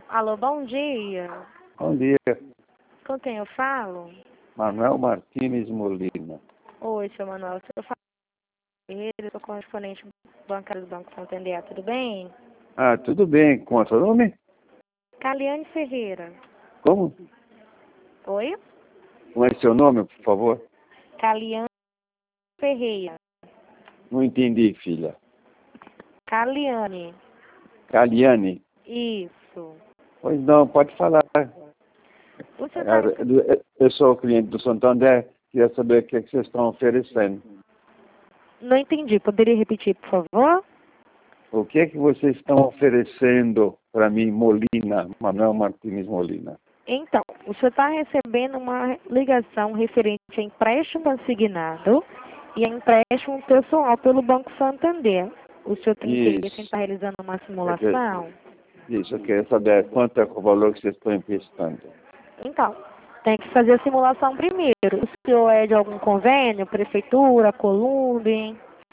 Alô, bom dia. Bom dia, Com quem eu falo? Manuel Martins Molina. Oi, seu Manuel. Eu falo com ele, eu sou correspondente bancário do Banco Santander, tudo bem? Ah, tudo bem. Com seu nome? Caliane Ferreira. Como? Oi? Como é seu nome, por favor? Caliane Ferreira. Não entendi, filha. Caliane. Caliane? Isso. Pois não, pode falar. O senhor tá... Eu sou cliente do Santander, queria saber o que vocês estão oferecendo. Não entendi. Poderia repetir, por favor? O que vocês estão oferecendo para mim, Molina, Manuel Martins Molina? Então, o senhor está recebendo uma ligação referente a empréstimo consignado e a empréstimo pessoal pelo Banco Santander. O senhor tem interesse em estar realizando uma simulação? Isso, eu queria saber quanto é o valor que vocês estão emprestando. Então, tem que fazer a simulação primeiro. O senhor é de algum convênio, prefeitura, Columbe?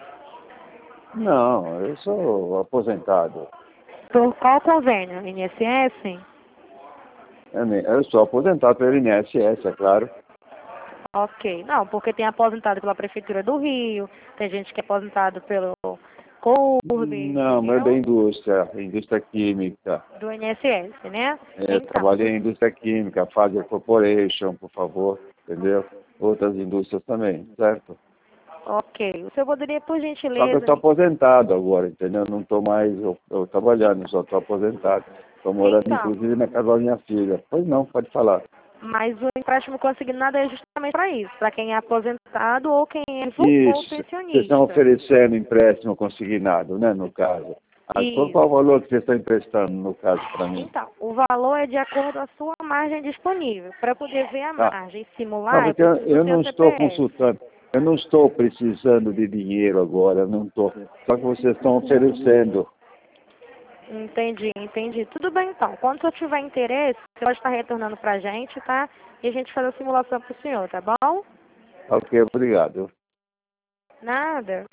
Não, eu sou aposentado. Por qual convênio? INSS? Eu sou aposentado pelo INSS, é claro. Ok. Não, porque tem aposentado pela Prefeitura do Rio, tem gente que é aposentado pelo Columbe, Não, mas é da entendeu? indústria química. Do INSS, né? Eu trabalhei em indústria química, Fazer Corporation, por favor, entendeu? Outras indústrias também, certo? Ok. O senhor poderia, por Só que eu gentileza... estou aposentado agora, entendeu? Não estou mais eu trabalhando, só estou aposentado. Estou morando, Então, inclusive, na casa da minha filha. Pois não, pode falar. mas o empréstimo consignado é justamente para isso, para quem é aposentado ou quem é vivo ou Isso, vocês estão pensionista. oferecendo empréstimo consignado, né, no caso. Qual o Isso. valor que vocês estão emprestando, no caso, para mim? Então, o valor é de acordo com a sua margem disponível. Para poder ver a Tá. margem e Não, simular, eu porque preciso do eu seu não estou CPF. consultando, eu não estou precisando de dinheiro agora, eu não estou. Só que vocês estão oferecendo. Entendi, entendi. Tudo bem, então. Quando o senhor tiver interesse, você pode estar retornando para a gente, tá? E a gente faz a simulação para o senhor, tá bom? Ok, obrigado. Nada.